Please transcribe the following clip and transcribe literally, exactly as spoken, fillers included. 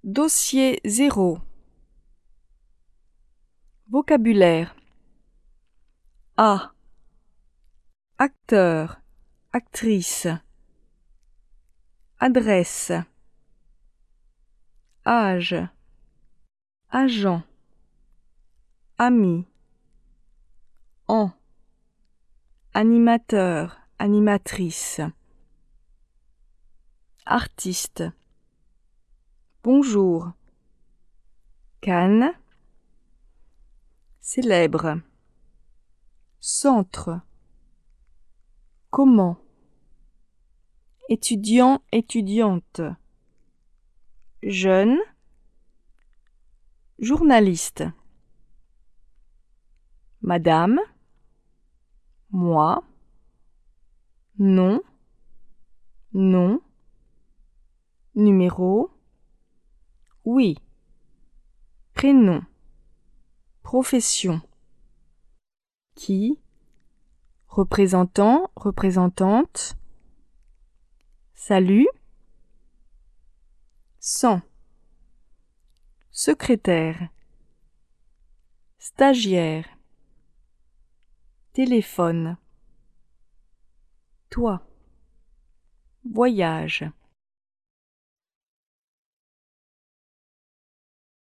Dossier zéro. Vocabulaire. A. Acteur, actrice. Adresse. Âge. Agent. Ami. En. Animateur, animatrice. Artiste. Bonjour. Cannes. Célèbre. Centre. Comment. Étudiant, étudiante. Jeune. Journaliste. Madame. Moi. Non. Non. Numéro. Oui. Prénom. Profession. Qui. Représentant, représentante. Salut. Sans. Secrétaire. Stagiaire. Téléphone. Toi. Voyage.